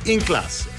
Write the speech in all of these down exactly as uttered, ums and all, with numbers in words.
in classe.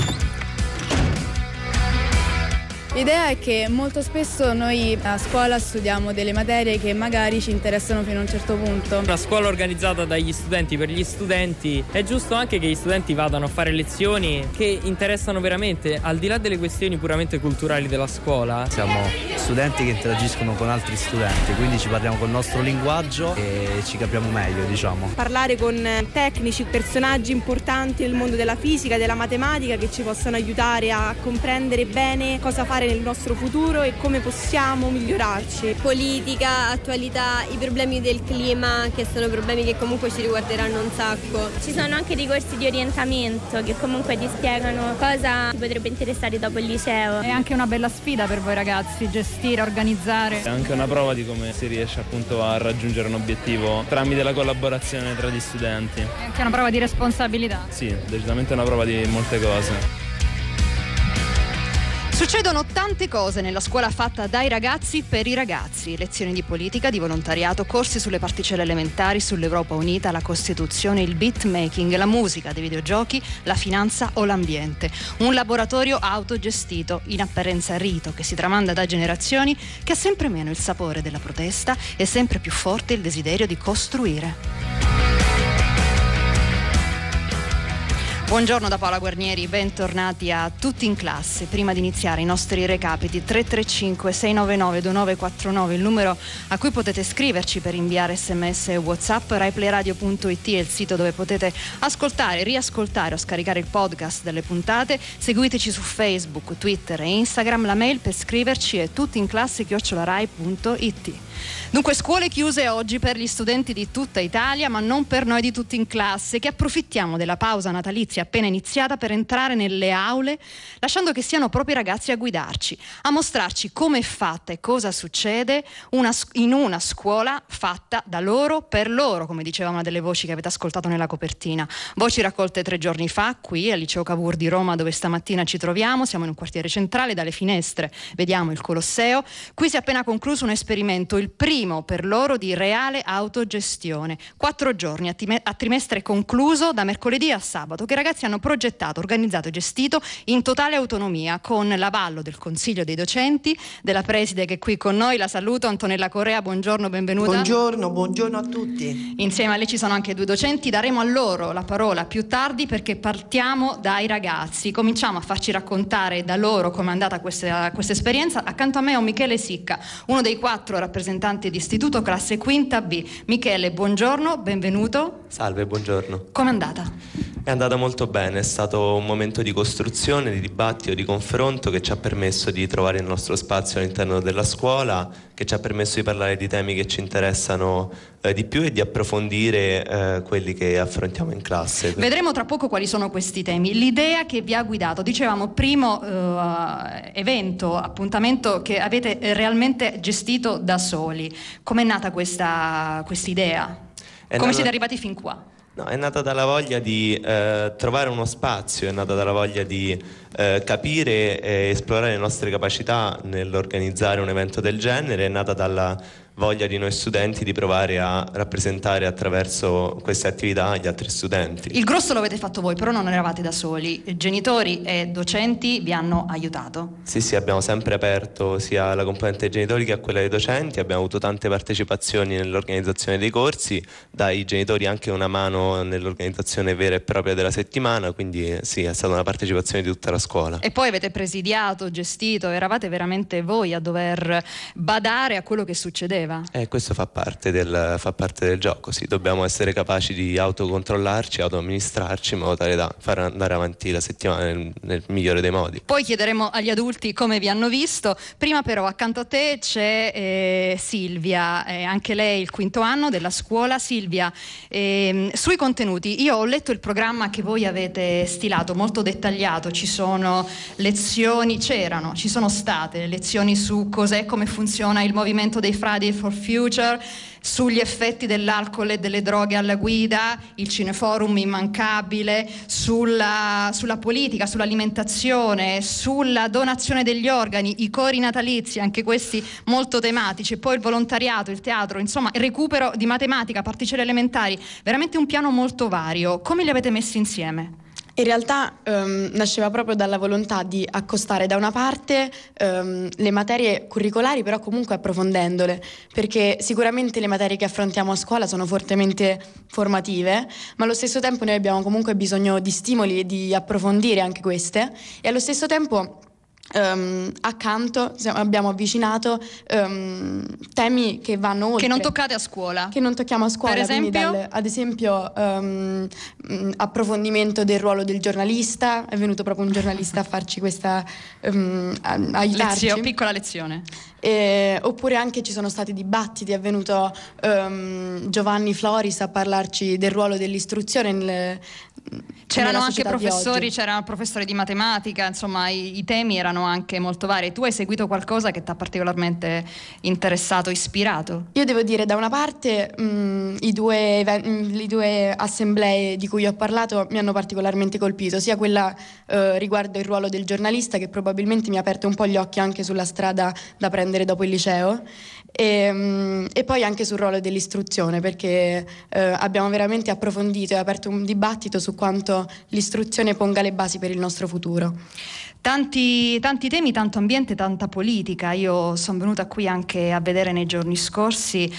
L'idea è che molto spesso noi a scuola studiamo delle materie che magari ci interessano fino a un certo punto. Una scuola organizzata dagli studenti per gli studenti, è giusto anche che gli studenti vadano a fare lezioni che interessano veramente, al di là delle questioni puramente culturali della scuola. Siamo studenti che interagiscono con altri studenti, quindi ci parliamo col nostro linguaggio e ci capiamo meglio, diciamo. Parlare con tecnici, personaggi importanti nel mondo della fisica e della matematica che ci possano aiutare a comprendere bene cosa fare nel nostro futuro e come possiamo migliorarci. Politica, attualità, i problemi del clima, che sono problemi che comunque ci riguarderanno un sacco. Ci sono anche dei corsi di orientamento che comunque ti spiegano cosa ti potrebbe interessare dopo il liceo. È anche una bella sfida per voi ragazzi, gestire, organizzare. È anche una prova di come si riesce appunto a raggiungere un obiettivo tramite la collaborazione tra gli studenti. È anche una prova di responsabilità. Sì, decisamente una prova di molte cose. Succedono tante cose nella scuola fatta dai ragazzi per i ragazzi. Lezioni di politica, di volontariato, corsi sulle particelle elementari, sull'Europa unita, la Costituzione, il beatmaking, la musica, dei videogiochi, la finanza o l'ambiente. Un laboratorio autogestito, in apparenza rito, che si tramanda da generazioni, che ha sempre meno il sapore della protesta e sempre più forte il desiderio di costruire. Buongiorno da Paola Guarnieri, bentornati a Tutti in Classe. Prima di iniziare i nostri recapiti, tre tre cinque sei nove nove due nove quattro nove, il numero a cui potete scriverci per inviare sms e whatsapp. raiplayradio punto it è il sito dove potete ascoltare, riascoltare o scaricare il podcast delle puntate. Seguiteci su Facebook, Twitter e Instagram. La mail per scriverci è tuttiinclasse chiocciola rai punto it. Dunque, scuole chiuse oggi per gli studenti di tutta Italia, ma non per noi di Tutti in Classe, che approfittiamo della pausa natalizia appena iniziata per entrare nelle aule, lasciando che siano proprio i ragazzi a guidarci, a mostrarci come è fatta e cosa succede una, in una scuola fatta da loro per loro, come diceva una delle voci che avete ascoltato nella copertina. Voci raccolte tre giorni fa qui al Liceo Cavour di Roma, dove stamattina ci troviamo. Siamo in un quartiere centrale, dalle finestre vediamo il Colosseo. Qui si è appena concluso un esperimento, il primo per loro di reale autogestione. Quattro giorni a, time- a trimestre concluso da mercoledì a sabato, che i ragazzi hanno progettato, organizzato e gestito in totale autonomia, con l'avallo del Consiglio dei Docenti, della preside che è qui con noi. La saluto, Antonella Correa, buongiorno, benvenuta. Buongiorno, buongiorno a tutti. Insieme a lei ci sono anche due docenti, daremo a loro la parola più tardi perché partiamo dai ragazzi. Cominciamo a farci raccontare da loro come è andata questa, questa esperienza. Accanto a me ho Michele Sicca, uno dei quattro rappresentanti di istituto, classe quinta B. Michele, buongiorno, benvenuto. Salve, buongiorno. Com'è andata? È andata molto bene, è stato un momento di costruzione, di dibattito, di confronto che ci ha permesso di trovare il nostro spazio all'interno della scuola, che ci ha permesso di parlare di temi che ci interessano eh, di più e di approfondire eh, quelli che affrontiamo in classe. Vedremo tra poco quali sono questi temi. L'idea che vi ha guidato, dicevamo, primo eh, evento, appuntamento che avete realmente gestito da soli. Com'è nata questa idea? Come nata... siete arrivati fin qua? No, è nata dalla voglia di eh, trovare uno spazio, è nata dalla voglia di eh, capire e esplorare le nostre capacità nell'organizzare un evento del genere, è nata dalla voglia di noi studenti di provare a rappresentare attraverso queste attività gli altri studenti. Il grosso lo avete fatto voi, però non eravate da soli. Genitori e docenti vi hanno aiutato? Sì, sì, abbiamo sempre aperto sia la componente dei genitori che a quella dei docenti, abbiamo avuto tante partecipazioni nell'organizzazione dei corsi, dai genitori anche una mano nell'organizzazione vera e propria della settimana, quindi sì, è stata una partecipazione di tutta la scuola. E poi avete presidiato, gestito, eravate veramente voi a dover badare a quello che succedeva? Eh, questo fa parte del, fa parte del gioco, sì, dobbiamo essere capaci di autocontrollarci, autoamministrarci in modo tale da far andare avanti la settimana nel, nel migliore dei modi. Poi chiederemo agli adulti come vi hanno visto. Prima però accanto a te c'è eh, Silvia, eh, anche lei il quinto anno della scuola. Silvia, eh, sui contenuti, io ho letto il programma che voi avete stilato, molto dettagliato, ci sono lezioni, c'erano, ci sono state lezioni su cos'è, come funziona il movimento dei Friday for Future, sugli effetti dell'alcol e delle droghe alla guida, il cineforum immancabile, sulla, sulla politica, sull'alimentazione, sulla donazione degli organi, i cori natalizi, anche questi molto tematici, poi il volontariato, il teatro, insomma il recupero di matematica, particelle elementari, veramente un piano molto vario. Come li avete messi insieme? In realtà um, nasceva proprio dalla volontà di accostare da una parte um, le materie curricolari, però comunque approfondendole, perché sicuramente le materie che affrontiamo a scuola sono fortemente formative, ma allo stesso tempo noi abbiamo comunque bisogno di stimoli e di approfondire anche queste, e allo stesso tempo Um, accanto abbiamo avvicinato um, temi che vanno oltre, che non toccate a scuola, che non tocchiamo a scuola, per esempio dal, ad esempio um, approfondimento del ruolo del giornalista. È venuto proprio un giornalista a farci questa um, aiutarci, Lezio, piccola lezione. Eh, oppure anche ci sono stati dibattiti, è venuto um, Giovanni Floris a parlarci del ruolo dell'istruzione nel, c'erano anche professori, c'era un professore di matematica, insomma i, i temi erano anche molto vari. Tu hai seguito qualcosa che ti ha particolarmente interessato, ispirato? Io devo dire, da una parte mh, i due, le due assemblee di cui ho parlato mi hanno particolarmente colpito, sia quella eh, riguardo il ruolo del giornalista, che probabilmente mi ha aperto un po' gli occhi anche sulla strada da prendere dopo il liceo, e, mh, e poi anche sul ruolo dell'istruzione, perché eh, abbiamo veramente approfondito e aperto un dibattito su quanto l'istruzione ponga le basi per il nostro futuro. Tanti, tanti temi, tanto ambiente, tanta politica. Io sono venuta qui anche a vedere nei giorni scorsi.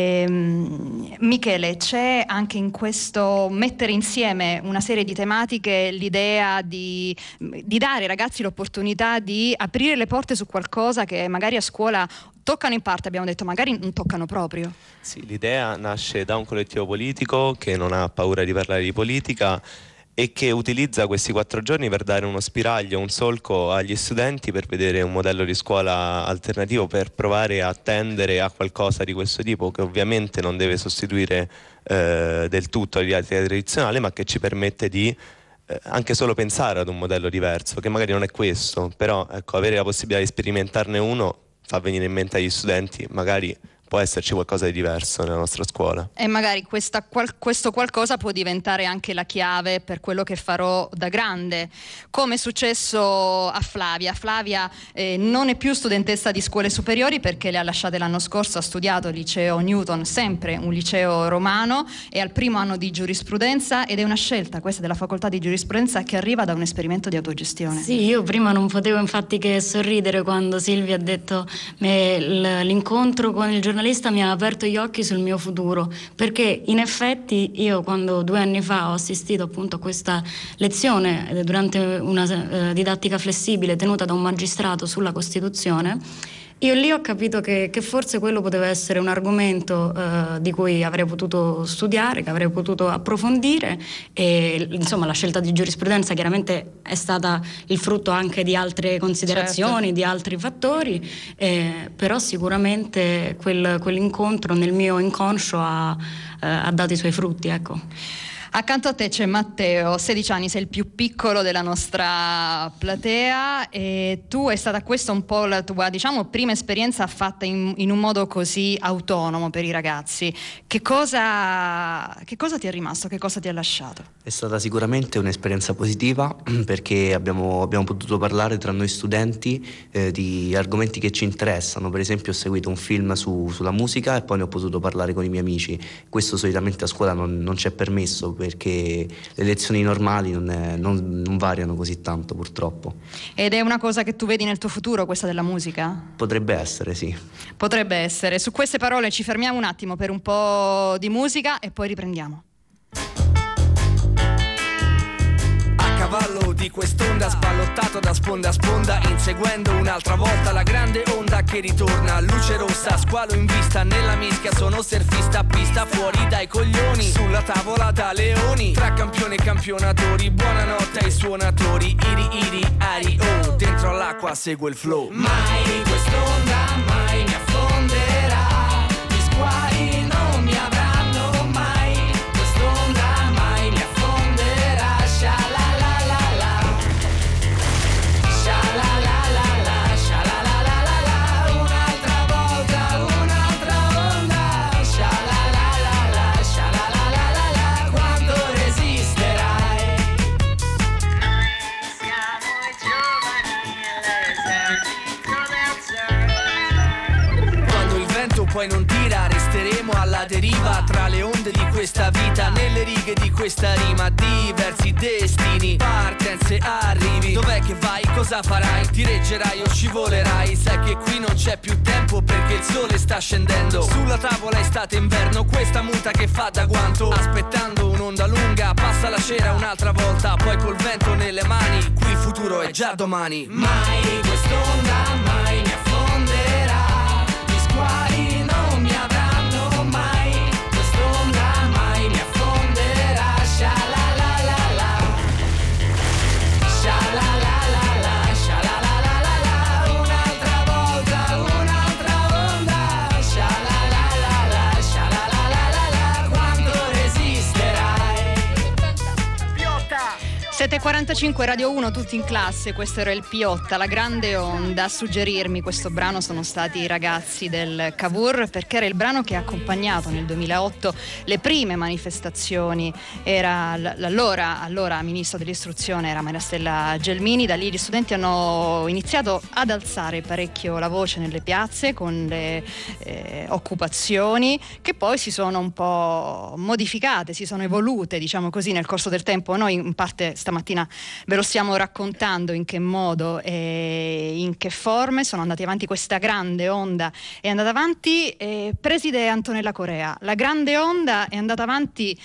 Ehm, Michele, c'è anche in questo mettere insieme una serie di tematiche l'idea di, di dare ai ragazzi l'opportunità di aprire le porte su qualcosa che magari a scuola toccano in parte, abbiamo detto, magari non toccano proprio. Sì, l'idea nasce da un collettivo politico che non ha paura di parlare di politica e che utilizza questi quattro giorni per dare uno spiraglio, un solco agli studenti per vedere un modello di scuola alternativo, per provare a tendere a qualcosa di questo tipo, che ovviamente non deve sostituire eh, del tutto la didattica tradizionale, ma che ci permette di eh, anche solo pensare ad un modello diverso, che magari non è questo, però ecco, avere la possibilità di sperimentarne uno fa venire in mente agli studenti, magari può esserci qualcosa di diverso nella nostra scuola. E magari questa, qual, questo qualcosa può diventare anche la chiave per quello che farò da grande, come è successo a Flavia. Flavia eh, non è più studentessa di scuole superiori perché le ha lasciate l'anno scorso, ha studiato al liceo Newton, sempre un liceo romano, è al primo anno di giurisprudenza ed è una scelta, questa della facoltà di giurisprudenza, che arriva da un esperimento di autogestione. Sì, io prima non potevo infatti che sorridere quando Silvia ha detto me, l'incontro con il giornalista mi ha aperto gli occhi sul mio futuro, perché in effetti io quando due anni fa ho assistito appunto a questa lezione durante una eh, didattica flessibile tenuta da un magistrato sulla Costituzione, io lì ho capito che, che forse quello poteva essere un argomento eh, di cui avrei potuto studiare, che avrei potuto approfondire, e insomma la scelta di giurisprudenza chiaramente è stata il frutto anche di altre considerazioni, certo, di altri fattori, eh, però sicuramente quel, quell'incontro nel mio inconscio ha, eh, ha dato i suoi frutti, ecco. Accanto a te c'è Matteo, sedici anni, sei il più piccolo della nostra platea e tu è stata questa un po' la tua, diciamo, prima esperienza fatta in, in un modo così autonomo per i ragazzi. Che cosa, che cosa ti è rimasto, che cosa ti ha lasciato? È stata sicuramente un'esperienza positiva perché abbiamo, abbiamo potuto parlare tra noi studenti eh, di argomenti che ci interessano. Per esempio ho seguito un film su, sulla musica e poi ne ho potuto parlare con i miei amici. Questo solitamente a scuola non, non c'è permesso, perché le lezioni normali non, è, non, non variano così tanto, purtroppo. Ed è una cosa che tu vedi nel tuo futuro, questa della musica? Potrebbe essere, sì. Potrebbe essere. Su queste parole ci fermiamo un attimo per un po' di musica e poi riprendiamo. Cavallo di quest'onda, sballottato da sponda a sponda, inseguendo un'altra volta la grande onda che ritorna. Luce rossa, squalo in vista, nella mischia sono surfista, pista fuori dai coglioni, sulla tavola da leoni, tra campioni e campionatori, buonanotte ai suonatori, iri iri ari oh, dentro all'acqua segue il flow. Mai quest'onda mai mi affonderà, gli squali non mi avranno mai, quest'onda mai mi affonderà, sciala. poi non tira, resteremo alla deriva tra le onde di questa vita, nelle righe di questa rima, diversi destini, partenze, arrivi. Dov'è che vai? Cosa farai? Ti reggerai o scivolerai? Sai che qui non c'è più tempo perché il sole sta scendendo. Sulla tavola estate inverno, questa muta che fa da guanto, aspettando un'onda lunga, passa la cera un'altra volta, poi col vento nelle mani, qui il futuro è già domani. Mai quest'onda mai mi affonderà, gli squali non mi avranno mai, quest'onda mai mi affonderà, sha la la la la, sha la la la la, sha la la la la la, un'altra volta, un'altra onda, sha la la la la, sha la la la la la, quanto resisterai? sette e quarantacinque Radio uno, tutti in classe, questo era il Piotta, la grande onda. A suggerirmi questo brano sono stati i ragazzi del Cavour, perché era il brano che ha accompagnato nel duemilaotto le prime manifestazioni. Era l'allora allora ministro dell'istruzione era Maria Stella Gelmini. Da lì gli studenti hanno iniziato ad alzare parecchio la voce nelle piazze con le eh, occupazioni, che poi si sono un po' modificate, si sono evolute, diciamo così, nel corso del tempo. Noi in parte stamattina ve lo stiamo raccontando in che modo e in che forme sono andati avanti questa grande onda. È andata avanti eh, preside Antonella Corea. La grande onda è andata avanti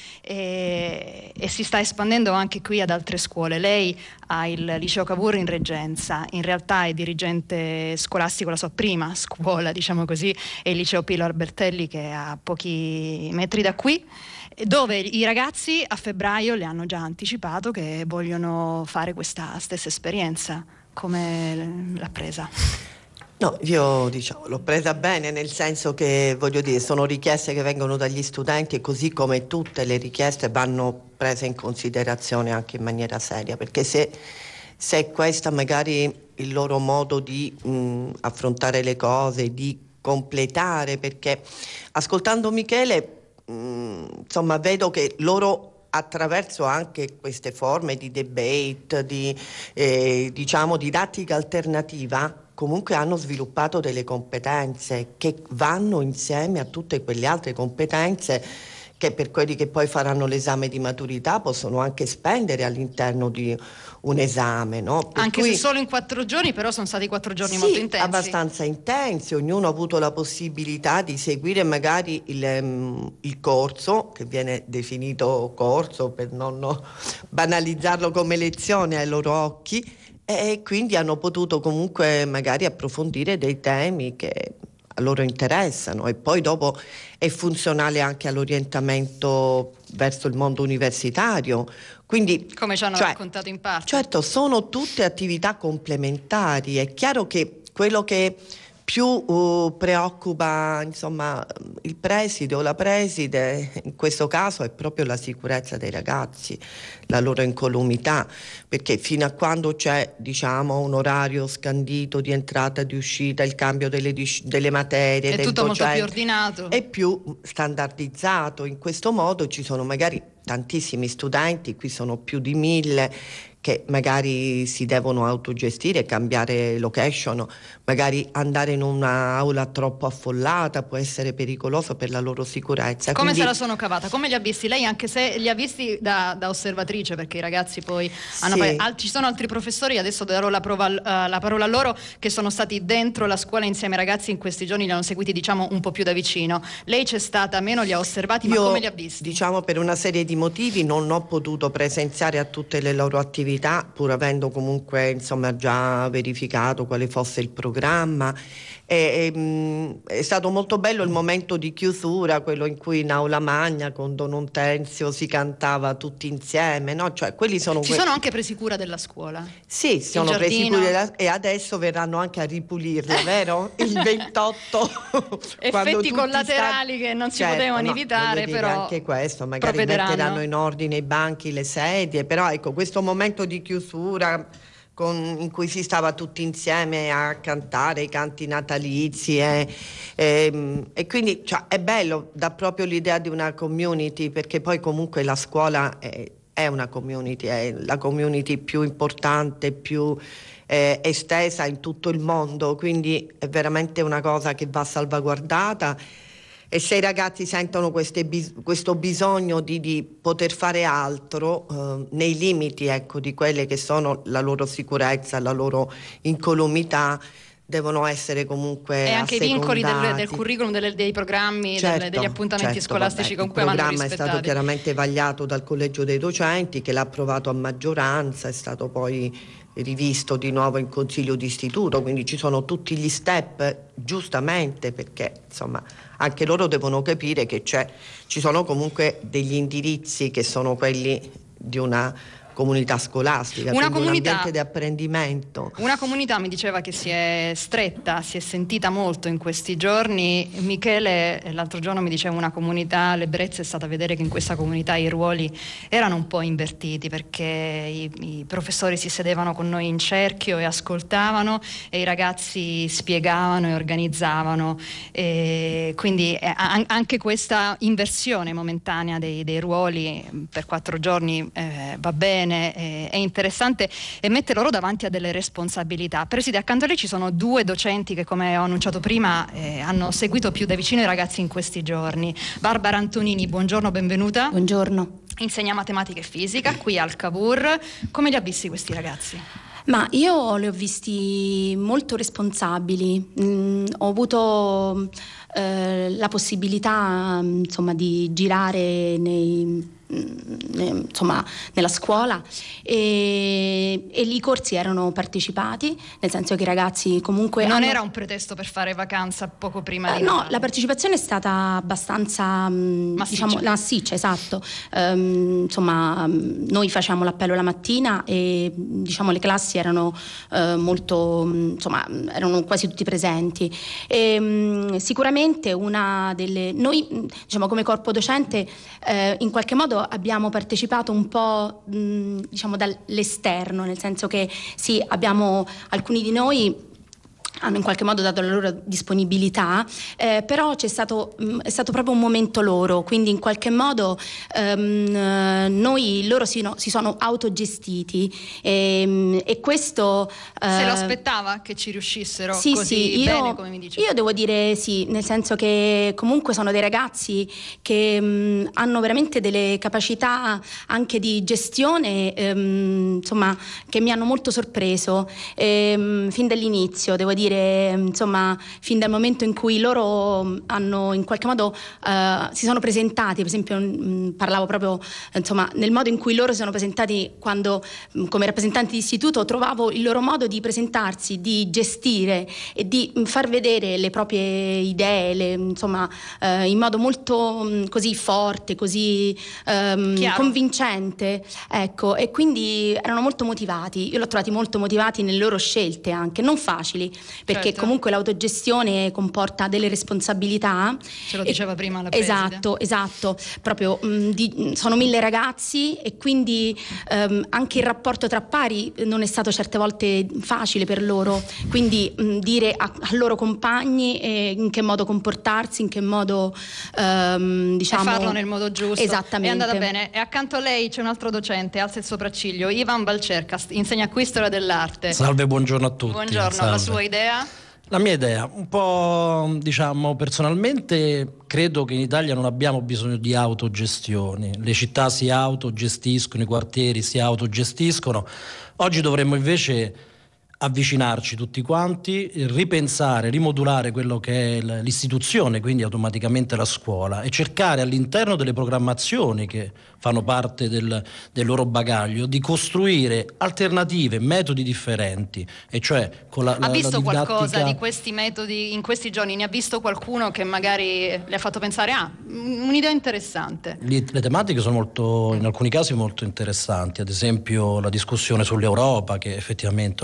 eh, e si sta espandendo anche qui ad altre scuole. Lei ha il liceo Cavour in reggenza, in realtà è dirigente scolastico, la sua prima scuola, diciamo così, è il liceo Pilo Albertelli, che è a pochi metri da qui, dove i ragazzi a febbraio le hanno già anticipato che vogliono fare questa stessa esperienza. Come l'ha presa? No, io diciamo l'ho presa bene, nel senso che, voglio dire, sono richieste che vengono dagli studenti e così come tutte le richieste vanno prese in considerazione anche in maniera seria, perché se, se è questa magari il loro modo di mh, affrontare le cose, di completare, perché ascoltando Michele Mm, insomma vedo che loro attraverso anche queste forme di debate, di eh, diciamo didattica alternativa, comunque hanno sviluppato delle competenze che vanno insieme a tutte quelle altre competenze che per quelli che poi faranno l'esame di maturità possono anche spendere all'interno di un esame, no? Per anche cui, se solo in quattro giorni, però sono stati quattro giorni sì, molto intensi. Abbastanza intensi, ognuno ha avuto la possibilità di seguire magari il, um, il corso, che viene definito corso per non no, banalizzarlo come lezione ai loro occhi, e quindi hanno potuto comunque magari approfondire dei temi che a loro interessano, e poi dopo è funzionale anche all'orientamento verso il mondo universitario. Quindi, come ci hanno cioè, raccontato in parte. Certo, sono tutte attività complementari. È chiaro che quello che più uh, preoccupa, insomma, il preside o la preside in questo caso è proprio la sicurezza dei ragazzi, la loro incolumità, perché fino a quando c'è, diciamo, un orario scandito di entrata e di uscita, il cambio delle, delle materie, è del tutto docente, molto più ordinato, è più standardizzato. In questo modo ci sono magari tantissimi studenti, qui sono più di mille, che magari si devono autogestire, cambiare location, magari andare in un'aula troppo affollata può essere pericoloso per la loro sicurezza. Come Quindi, se la sono cavata? Come li ha visti? Lei, anche se li ha visti da, da osservatrice, perché i ragazzi poi hanno... Sì. Al, ci sono altri professori, adesso darò la, prova, uh, la parola a loro, che sono stati dentro la scuola insieme ai ragazzi in questi giorni, li hanno seguiti, diciamo, un po' più da vicino. Lei c'è stata meno, li ha osservati, io, ma come li ha visti? Diciamo, per una serie di motivi non ho potuto presenziare a tutte le loro attività, pur avendo comunque, insomma, già verificato quale fosse il programma. E, e, mh, è stato molto bello il momento di chiusura, quello in cui in aula magna con Don Ontenzio si cantava tutti insieme, no? Cioè, quelli sono si que- sono anche presi cura della scuola? Sì, si sono presi cura della... e adesso verranno anche a ripulirla, vero? Il ventotto effetti collaterali sta... che non si certo, potevano no, evitare, però anche questo, magari metteranno in ordine i banchi, le sedie, però ecco, questo momento di chiusura Con, in cui si stava tutti insieme a cantare i canti natalizi e, e, e quindi, cioè, è bello, dà proprio l'idea di una community, perché poi comunque la scuola è, è una community, è la community più importante, più eh, estesa in tutto il mondo, quindi è veramente una cosa che va salvaguardata. E se i ragazzi sentono queste, questo bisogno di, di poter fare altro eh, nei limiti, ecco, di quelle che sono la loro sicurezza, la loro incolumità, devono essere comunque e anche assecondati. I vincoli del, del curriculum, delle, dei programmi, certo, delle, degli appuntamenti certo, scolastici vabbè, con cui vanno rispettati. Il programma è stato chiaramente vagliato dal collegio dei docenti, che l'ha approvato a maggioranza, è stato poi rivisto di nuovo in consiglio d'istituto, quindi ci sono tutti gli step, giustamente, perché insomma anche loro devono capire che c'è, ci sono comunque degli indirizzi che sono quelli di una comunità scolastica, una quindi comunità, un ambiente di apprendimento. Una comunità, mi diceva, che si è stretta, si è sentita molto in questi giorni. Michele l'altro giorno mi diceva una comunità, l'ebbrezza è stata vedere che in questa comunità i ruoli erano un po' invertiti, perché i, i professori si sedevano con noi in cerchio e ascoltavano e i ragazzi spiegavano e organizzavano, e quindi eh, anche questa inversione momentanea dei, dei ruoli per quattro giorni eh, va bene. È interessante e mette loro davanti a delle responsabilità. Preside, accanto a lei ci sono due docenti che, come ho annunciato prima, eh, hanno seguito più da vicino i ragazzi in questi giorni. Barbara Antonini, buongiorno, benvenuta. Buongiorno. Insegna matematica e fisica qui al Cavour. Come li ha visti questi ragazzi? Ma io li ho visti molto responsabili. Mm, ho avuto eh, la possibilità, insomma, di girare nei insomma nella scuola e, e lì i corsi erano partecipati, nel senso che i ragazzi comunque non hanno... era un pretesto per fare vacanza poco prima di eh, no, Natale. la partecipazione è stata abbastanza massiccia, diciamo, massiccia, esatto. Um, insomma, noi facciamo l'appello la mattina e diciamo le classi erano uh, molto, insomma, erano quasi tutti presenti e um, sicuramente una delle, noi diciamo come corpo docente uh, in qualche modo abbiamo partecipato un po' mh, diciamo dall'esterno, nel senso che sì, abbiamo alcuni di noi hanno in qualche modo dato la loro disponibilità, eh, però c'è stato, mh, è stato proprio un momento loro, quindi in qualche modo ehm, noi loro si, no, si sono autogestiti e, e questo eh, se lo aspettava che ci riuscissero sì, così sì, io, bene, come mi dicevi? Io devo dire sì, nel senso che comunque sono dei ragazzi che mh, hanno veramente delle capacità anche di gestione, ehm, insomma, che mi hanno molto sorpreso ehm, fin dall'inizio, devo dire. Insomma, fin dal momento in cui loro hanno in qualche modo uh, si sono presentati, per esempio mh, parlavo proprio insomma nel modo in cui loro si sono presentati quando mh, come rappresentanti di istituto, trovavo il loro modo di presentarsi, di gestire e di mh, far vedere le proprie idee, le, insomma uh, in modo molto mh, così forte, così um, convincente, ecco, e quindi erano molto motivati. Io l'ho trovati molto motivati nelle loro scelte, anche non facili, perché certo. Comunque l'autogestione comporta delle responsabilità. Ce lo diceva e, prima la preside. Esatto, esatto. Proprio mh, di, sono mille ragazzi e quindi um, anche il rapporto tra pari non è stato certe volte facile per loro. Quindi mh, dire a, a loro compagni eh, in che modo comportarsi, in che modo um, diciamo e farlo nel modo giusto. Esattamente. È andata bene. E accanto a lei c'è un altro docente, alza il sopracciglio, Ivan Valcerca, insegna qui storia dell'arte. Salve, buongiorno a tutti. Buongiorno, Salve. La sua idea? La mia idea, un po', diciamo, personalmente credo che in Italia non abbiamo bisogno di autogestione. Le città si autogestiscono, i quartieri si autogestiscono. Oggi dovremmo invece avvicinarci tutti quanti, ripensare, rimodulare quello che è l'istituzione, quindi automaticamente la scuola, e cercare all'interno delle programmazioni che fanno parte del, del loro bagaglio di costruire alternative, metodi differenti, e cioè con la, ha la, visto la didattica... qualcosa di questi metodi in questi giorni? Ne ha visto qualcuno che magari le ha fatto pensare ah, un'idea interessante? Le, le tematiche sono molto, in alcuni casi molto interessanti, ad esempio la discussione sull'Europa, che effettivamente oggi ne abbiamo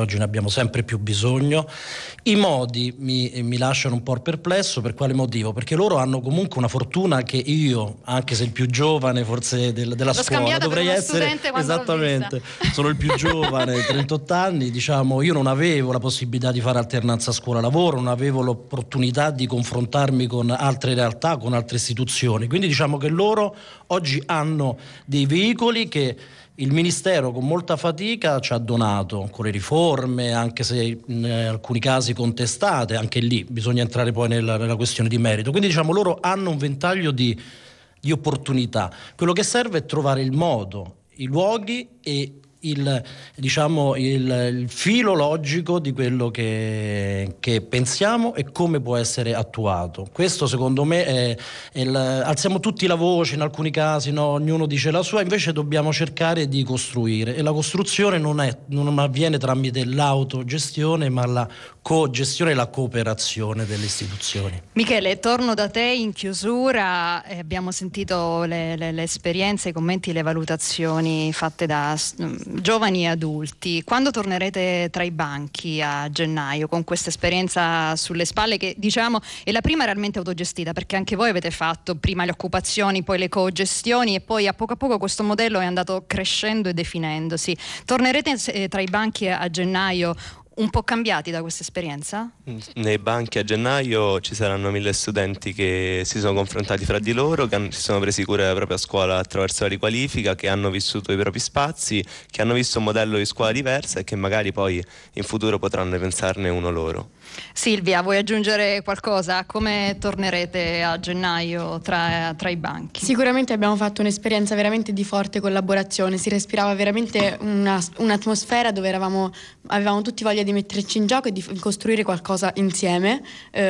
sempre più bisogno. I modi mi, mi lasciano un po' perplesso. Per quale motivo? Perché loro hanno comunque una fortuna che io, anche se il più giovane forse del, della L'ho scuola, dovrei essere esattamente, sono il più giovane, trentotto anni, diciamo, io non avevo la possibilità di fare alternanza scuola-lavoro, non avevo l'opportunità di confrontarmi con altre realtà, con altre istituzioni, quindi diciamo che loro oggi hanno dei veicoli che il Ministero con molta fatica ci ha donato con le riforme, anche se in alcuni casi contestate, anche lì bisogna entrare poi nella, nella questione di merito. Quindi diciamo loro hanno un ventaglio di, di opportunità. Quello che serve è trovare il modo, i luoghi e il, diciamo, il, il filo logico di quello che, che pensiamo e come può essere attuato. Questo secondo me è, è il, alziamo tutti la voce in alcuni casi, no? Ognuno dice la sua, invece dobbiamo cercare di costruire, e la costruzione non, è, non avviene tramite l'autogestione ma la co-gestione e la cooperazione delle istituzioni. Michele, torno da te in chiusura. Eh, abbiamo sentito le, le, le esperienze, i commenti, le valutazioni fatte da giovani e adulti. Quando tornerete tra i banchi a gennaio con questa esperienza sulle spalle, che diciamo è la prima realmente autogestita, perché anche voi avete fatto prima le occupazioni, poi le co-gestioni e poi a poco a poco questo modello è andato crescendo e definendosi. Tornerete eh, tra i banchi a gennaio un po' cambiati da questa esperienza? Nei banchi a gennaio ci saranno mille studenti che si sono confrontati fra di loro, che hanno, si sono presi cura della propria scuola attraverso la riqualifica, che hanno vissuto i propri spazi, che hanno visto un modello di scuola diversa e che magari poi in futuro potranno pensarne uno loro. Silvia, vuoi aggiungere qualcosa? Come tornerete a gennaio tra, tra i banchi? Sicuramente abbiamo fatto un'esperienza veramente di forte collaborazione, si respirava veramente una, un'atmosfera dove eravamo, avevamo tutti voglia di metterci in gioco e di costruire qualcosa insieme,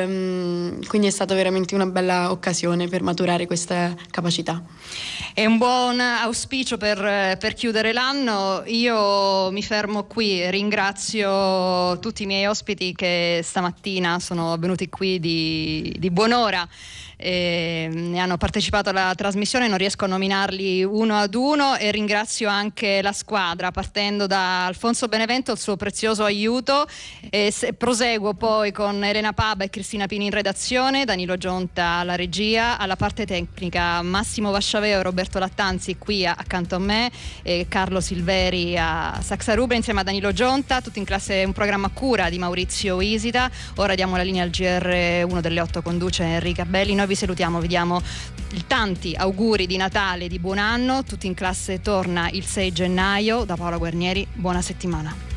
ehm, quindi è stata veramente una bella occasione per maturare questa capacità. È un buon auspicio per, per chiudere l'anno. Io mi fermo qui, ringrazio tutti i miei ospiti che stamattina sono venuti qui di, di buon'ora e ne hanno partecipato alla trasmissione, non riesco a nominarli uno ad uno, e ringrazio anche la squadra, partendo da Alfonso Benevento, il suo prezioso aiuto, e se, proseguo poi con Elena Paba e Cristina Pini in redazione, Danilo Gionta alla regia, alla parte tecnica Massimo Vasciaveo e Roberto Lattanzi qui a, accanto a me, e Carlo Silveri a Saxa Rubra insieme a Danilo Gionta, tutto in classe, un programma a cura di Maurizio Isita. Ora diamo la linea al G R uno delle otto, conduce Enrica Belli. Noi vi salutiamo, vi diamo tanti auguri di Natale, di buon anno. Tutti in classe torna il sei gennaio. Da Paola Guarnieri, buona settimana.